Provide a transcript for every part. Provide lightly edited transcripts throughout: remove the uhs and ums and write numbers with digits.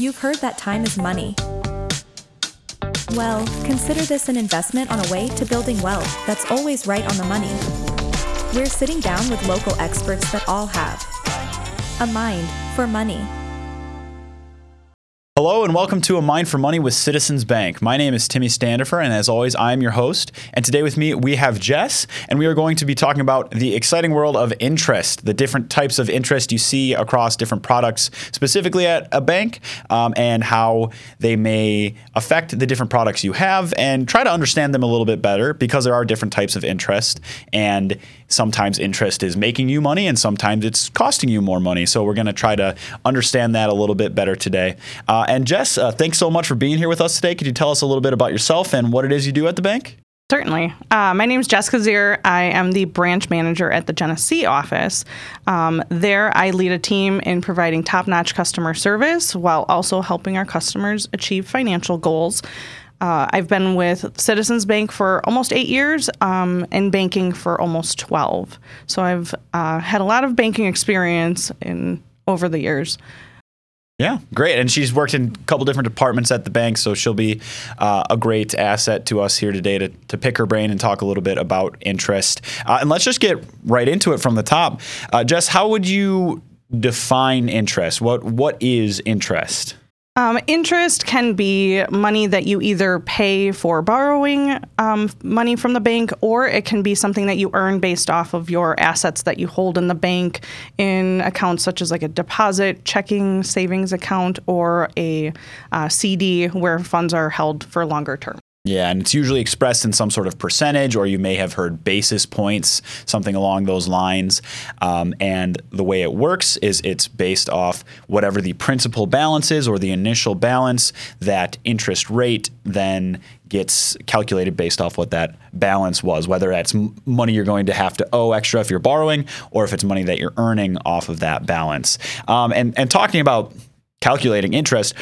You've heard that time is money. Well, consider this an investment on a way to building wealth that's always right on the money. We're sitting down with local experts that all have a mind for money. Hello and welcome to A Mind for Money with Citizens Bank. My name is Timmy Standifer, and as always, I'm your host. And today with me, we have Jess, and we are going to be talking about the exciting world of interest, the different types of interest you see across different products, specifically at a bank, and how they may affect the different products you have, and try to understand them a little bit better because there are different types of interest, and sometimes interest is making you money, and sometimes it's costing you more money. So we're going to try to understand that a little bit better today. And Jess, thanks so much for being here with us today. Could you tell us a little bit about yourself and what it is you do at the bank? Certainly. My name is Jessica Zier. I am the branch manager at the Genesee office. There, I lead a team in providing top-notch customer service while also helping our customers achieve financial goals. I've been with Citizens Bank for almost 8 years and banking for almost 12. So I've had a lot of banking experience over the years. Yeah, great. And she's worked in a couple different departments at the bank, so she'll be a great asset to us here today to pick her brain and talk a little bit about interest. And let's just get right into it from the top. Jess, how would you define interest? What is interest? Interest can be money that you either pay for borrowing money from the bank, or it can be something that you earn based off of your assets that you hold in the bank in accounts such as like a deposit, checking, savings account, or a CD where funds are held for longer term. Yeah, and it's usually expressed in some sort of percentage, or you may have heard basis points, something along those lines. And the way it works is it's based off whatever the principal balance is or the initial balance. That interest rate then gets calculated based off what that balance was, whether that's money you're going to have to owe extra if you're borrowing, or if it's money that you're earning off of that balance. And talking about calculating interest,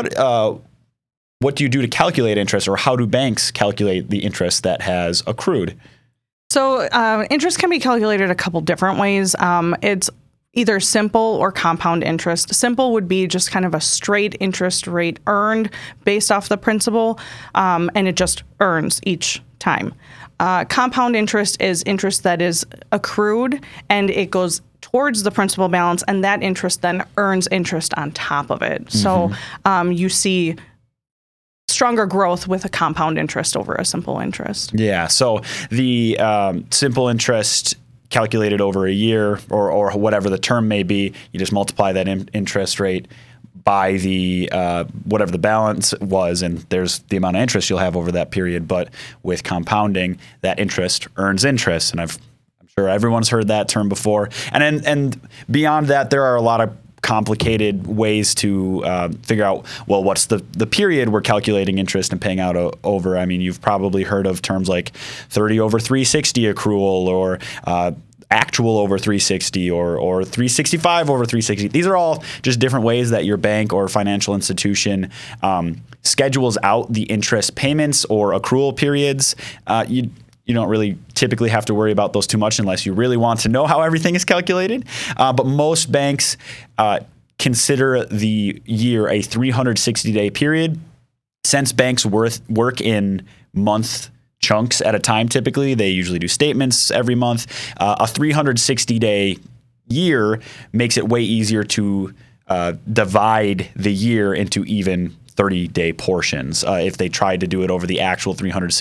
what do you do to calculate interest, or how do banks calculate the interest that has accrued? So interest can be calculated a couple different ways. It's either simple or compound interest. Simple would be just kind of a straight interest rate earned based off the principal, and it just earns each time. Compound interest is interest that is accrued, and it goes towards the principal balance, and that interest then earns interest on top of it. Mm-hmm. So you see stronger growth with a compound interest over a simple interest. Yeah. So the simple interest calculated over a year or whatever the term may be, you just multiply that interest rate by the whatever the balance was, and there's the amount of interest you'll have over that period. But with compounding, that interest earns interest, and I'm sure everyone's heard that term before. And beyond that, there are a lot of complicated ways to figure out, well, what's the period we're calculating interest and paying out over. I mean, you've probably heard of terms like 30 over 360 accrual, or actual over 360, or 365 over 360. These are all just different ways that your bank or financial institution schedules out the interest payments or accrual periods. You don't really typically have to worry about those too much unless you really want to know how everything is calculated. But most banks consider the year a 360-day period. Since banks work in month chunks at a time, typically, they usually do statements every month. A 360-day year makes it way easier to divide the year into even 30-day portions. If they tried to do it over the actual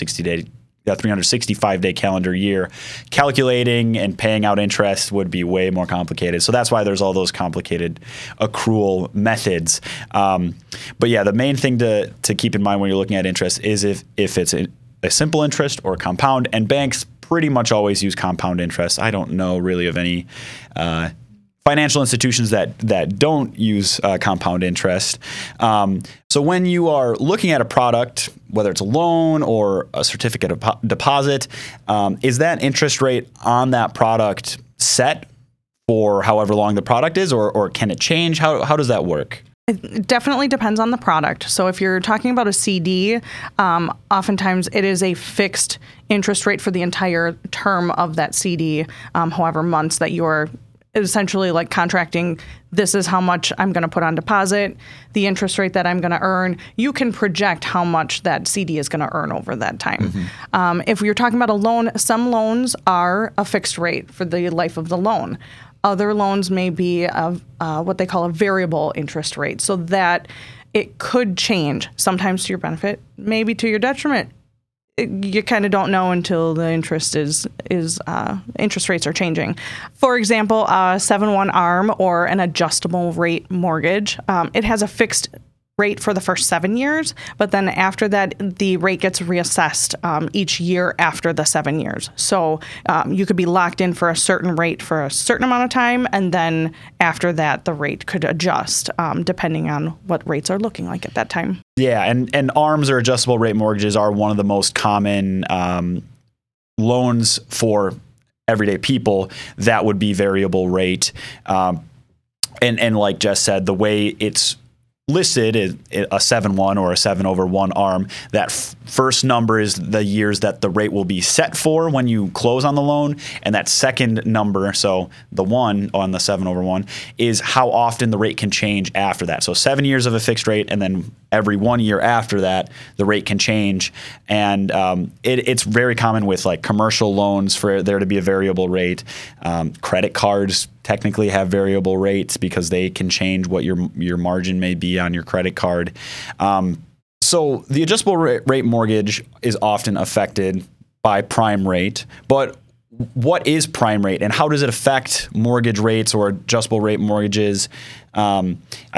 365-day calendar year, calculating and paying out interest would be way more complicated. So that's why there's all those complicated accrual methods. But yeah, the main thing to keep in mind when you're looking at interest is if it's a simple interest or compound, and banks pretty much always use compound interest. I don't know really of any financial institutions that don't use compound interest. So when you are looking at a product, whether it's a loan or a certificate of deposit, is that interest rate on that product set for however long the product is, or can it change? How does that work? It definitely depends on the product. So if you're talking about a CD, oftentimes it is a fixed interest rate for the entire term of that CD, however months that you're essentially like contracting, this is how much I'm going to put on deposit, the interest rate that I'm going to earn. You can project how much that CD is going to earn over that time. If you're talking about a loan, some loans are a fixed rate for the life of the loan. Other loans may be what they call a variable interest rate, so that it could change, sometimes to your benefit, maybe to your detriment. You kind of don't know until the interest interest rates are changing. For example, a 7/1 ARM or an adjustable rate mortgage, it has a fixed rate for the first 7 years, but then after that, the rate gets reassessed each year after the 7 years. So you could be locked in for a certain rate for a certain amount of time, and then after that, the rate could adjust depending on what rates are looking like at that time. Yeah, and ARMs or adjustable rate mortgages are one of the most common loans for everyday people that would be variable rate. And like Jess said, the way it's listed is a 7/1 or a 7/1 ARM. That first number is the years that the rate will be set for when you close on the loan, and that second number, so the 1 on the 7/1, is how often the rate can change after that. So 7 years of a fixed rate, and then every 1 year after that, the rate can change. And it's very common with like commercial loans for there to be a variable rate. Credit cards technically have variable rates because they can change what your margin may be on your credit card. So the adjustable rate mortgage is often affected by prime rate, but what is prime rate and how does it affect mortgage rates or adjustable rate mortgages? When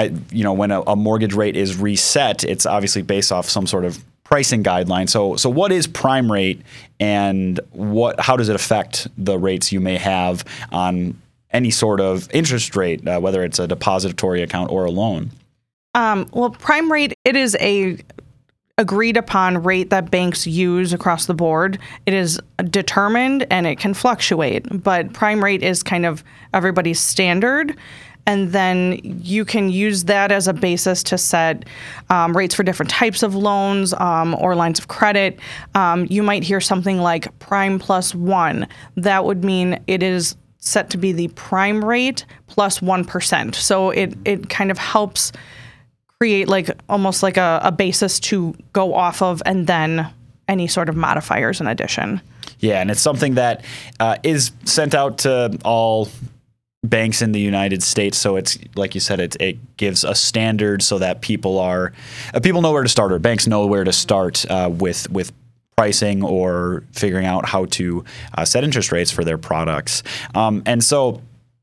a mortgage rate is reset, it's obviously based off some sort of pricing guideline. So what is prime rate, and how does it affect the rates you may have on any sort of interest rate, whether it's a depository account or a loan? Well, prime rate, it is a agreed upon rate that banks use across the board. It is determined and it can fluctuate, but prime rate is kind of everybody's standard. And then you can use that as a basis to set rates for different types of loans or lines of credit. You might hear something like prime plus 1. That would mean it is set to be the prime rate plus 1%. So it kind of helps create like almost like a basis to go off of, and then any sort of modifiers in addition. Yeah, and it's something that is sent out to all banks in the United States. So it's like you said, it gives a standard so that people know where to start, or banks know where to start with pricing or figuring out how to set interest rates for their products. And so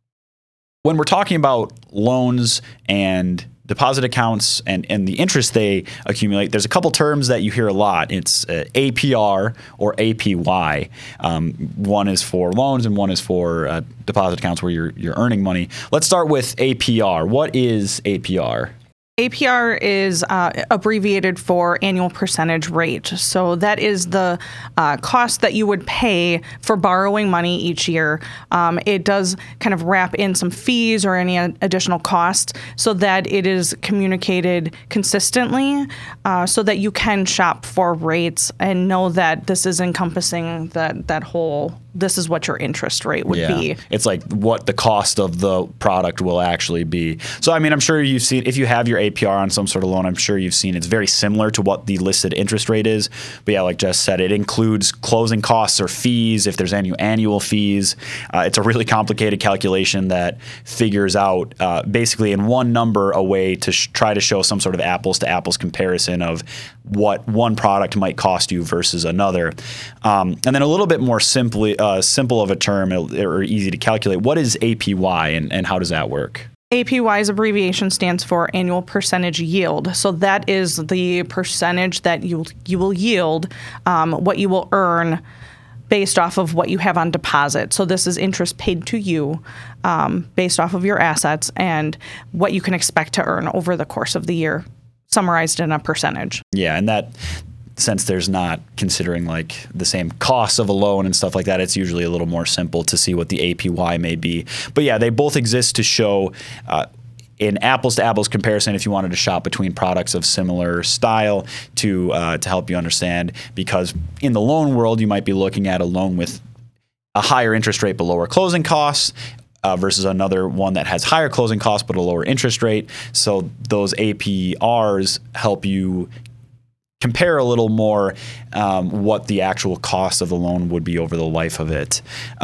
when we're talking about loans and deposit accounts and the interest they accumulate, there's a couple terms that you hear a lot. It's APR or APY. One is for loans and one is for deposit accounts where you're earning money. Let's start with APR. What is APR? APR is abbreviated for annual percentage rate. So that is the cost that you would pay for borrowing money each year. It does kind of wrap in some fees or any additional costs so that it is communicated consistently so that you can shop for rates and know that this is encompassing that whole, this is what your interest rate would be. It's like what the cost of the product will actually be. So, I mean, I'm sure you've seen, if you have your APR on some sort of loan, I'm sure you've seen it's very similar to what the listed interest rate is. But yeah, like Jess said, it includes closing costs or fees if there's any annual fees. It's a really complicated calculation that figures out basically in one number a way to try to show some sort of apples to apples comparison of what one product might cost you versus another. And then a little bit more simple of a term or easy to calculate. What is APY and how does that work? APY's abbreviation stands for annual percentage yield. So that is the percentage that you will yield, what you will earn based off of what you have on deposit. So this is interest paid to you based off of your assets and what you can expect to earn over the course of the year, summarized in a percentage. Yeah, and that, since there's not considering like the same costs of a loan and stuff like that, it's usually a little more simple to see what the APY may be. But yeah, they both exist to show an apples to apples comparison if you wanted to shop between products of similar style to help you understand. Because in the loan world, you might be looking at a loan with a higher interest rate but lower closing costs. versus another one that has higher closing costs but a lower interest rate. So those APRs help you compare a little more what the actual cost of the loan would be over the life of it.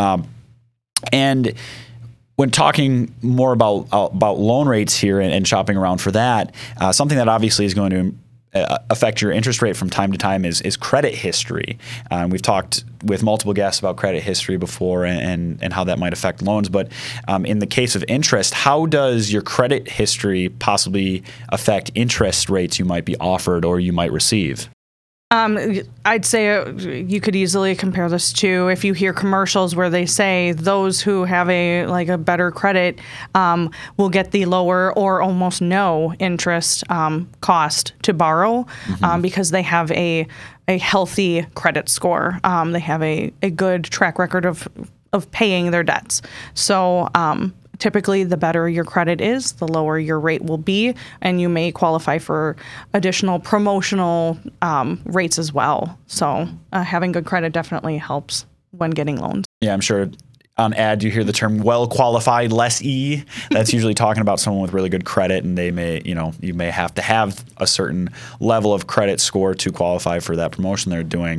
And when talking more about loan rates here and shopping around for that, something that obviously is going to affect your interest rate from time to time is credit history. We've talked with multiple guests about credit history before and how that might affect loans. But in the case of interest, how does your credit history possibly affect interest rates you might be offered or you might receive? I'd say you could easily compare this to if you hear commercials where they say those who have a better credit will get the lower or almost no interest cost to borrow because they have a healthy credit score. They have a good track record of paying their debts. So typically, the better your credit is, the lower your rate will be, and you may qualify for additional promotional rates as well. So having good credit definitely helps when getting loans. Yeah, I'm sure on ad you hear the term well-qualified, less E. That's usually talking about someone with really good credit, and they may, you may have to have a certain level of credit score to qualify for that promotion they're doing.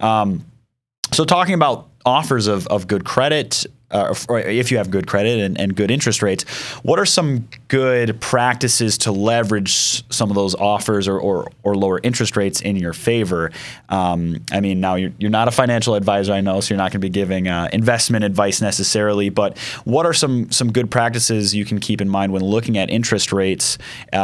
So talking about offers of good credit, or if you have good credit and good interest rates, what are some good practices to leverage some of those offers or lower interest rates in your favor? I mean, now you're not a financial advisor, I know, so you're not going to be giving investment advice necessarily, but what are some good practices you can keep in mind when looking at interest rates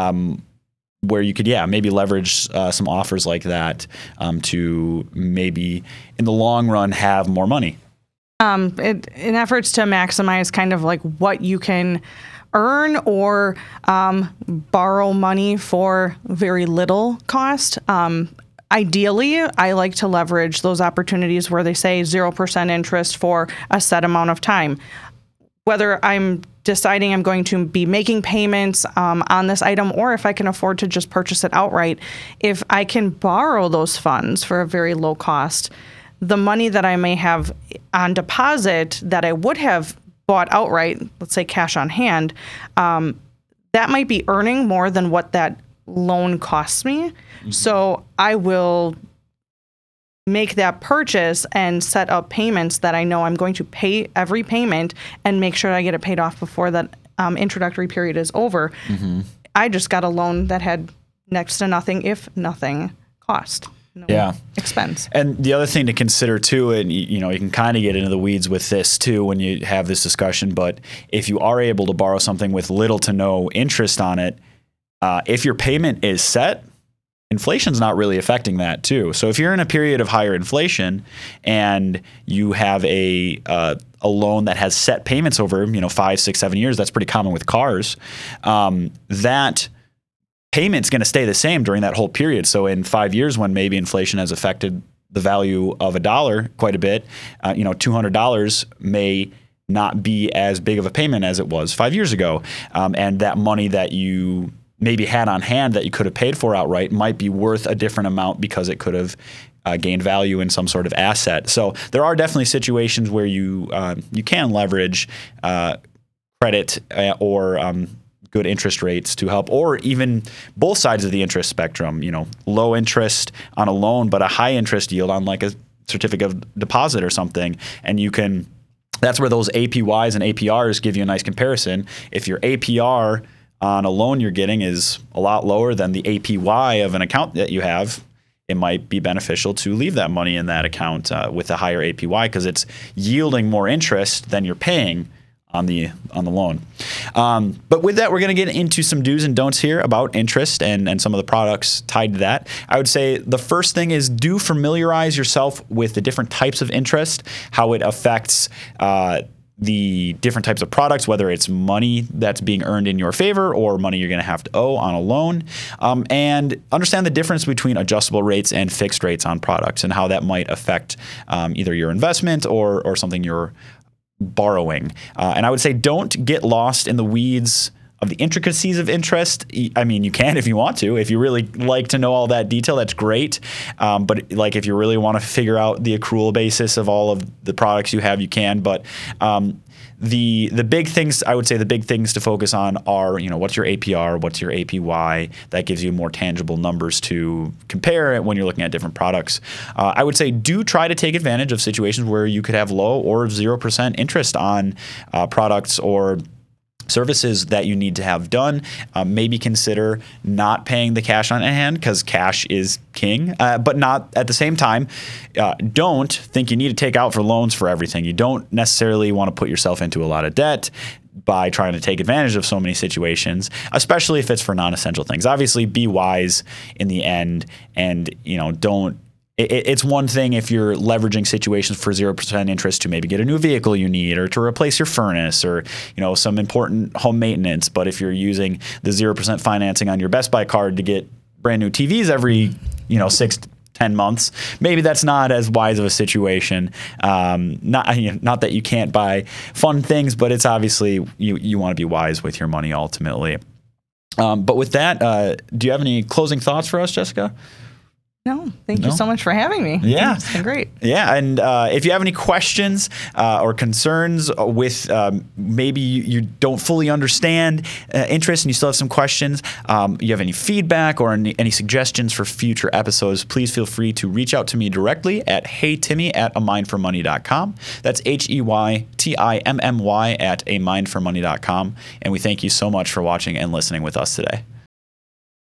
where you could, maybe leverage some offers like that to maybe in the long run have more money? In efforts to maximize kind of like what you can earn or borrow money for very little cost. Ideally, I like to leverage those opportunities where they say 0% interest for a set amount of time. Whether I'm deciding I'm going to be making payments on this item or if I can afford to just purchase it outright, if I can borrow those funds for a very low cost, the money that I may have on deposit that I would have bought outright, let's say cash on hand, that might be earning more than what that loan costs me. Mm-hmm. So I will make that purchase and set up payments that I know I'm going to pay every payment and make sure I get it paid off before that introductory period is over. Mm-hmm. I just got a loan that had next to nothing, if nothing, cost. No expense. And the other thing to consider too, and you can kind of get into the weeds with this too when you have this discussion, but if you are able to borrow something with little to no interest on it, if your payment is set, inflation's not really affecting that too. So if you're in a period of higher inflation and you have a loan that has set payments over 5, 6, 7 years, that's pretty common with cars, that payment's going to stay the same during that whole period. So in 5 years, when maybe inflation has affected the value of $1 quite a bit, $200 may not be as big of a payment as it was 5 years ago. And that money that you maybe had on hand that you could have paid for outright might be worth a different amount because it could have gained value in some sort of asset. So there are definitely situations where you can leverage credit or good interest rates to help, or even both sides of the interest spectrum, low interest on a loan, but a high interest yield on like a certificate of deposit or something. And that's where those APYs and APRs give you a nice comparison. If your APR on a loan you're getting is a lot lower than the APY of an account that you have, it might be beneficial to leave that money in that account with a higher APY because it's yielding more interest than you're paying on the loan. But with that, we're going to get into some do's and don'ts here about interest and some of the products tied to that. I would say the first thing is do familiarize yourself with the different types of interest, how it affects the different types of products, whether it's money that's being earned in your favor or money you're going to have to owe on a loan, and understand the difference between adjustable rates and fixed rates on products and how that might affect either your investment or something you're borrowing. And I would say don't get lost in the weeds of the intricacies of interest. I mean, you can if you want to. If you really like to know all that detail, that's great. But like if you really want to figure out the accrual basis of all of the products you have, you can. But the big things, I would say the big things to focus on are, what's your APR, what's your APY? That gives you more tangible numbers to compare it when you're looking at different products. I would say do try to take advantage of situations where you could have low or 0% interest on products or services that you need to have done. Maybe consider not paying the cash on hand because cash is king, but not at the same time. Don't think you need to take out for loans for everything. You don't necessarily want to put yourself into a lot of debt by trying to take advantage of so many situations, especially if it's for non-essential things. Obviously, be wise in the end, and don't. It's one thing if you're leveraging situations for 0% interest to maybe get a new vehicle you need or to replace your furnace or, some important home maintenance. But if you're using the 0% financing on your Best Buy card to get brand new TVs every, 6 to 10 months, maybe that's not as wise of a situation. Not that you can't buy fun things, but it's obviously you want to be wise with your money ultimately. But with that, do you have any closing thoughts for us, Jessica? No, thank you so much for having me. Yeah. It's been great. Yeah, and if you have any questions or concerns with maybe you don't fully understand interest and you still have some questions, you have any feedback or any suggestions for future episodes, please feel free to reach out to me directly at heytimmy@amindformoney.com. That's HEYTIMMY at amindformoney.com. And we thank you so much for watching and listening with us today.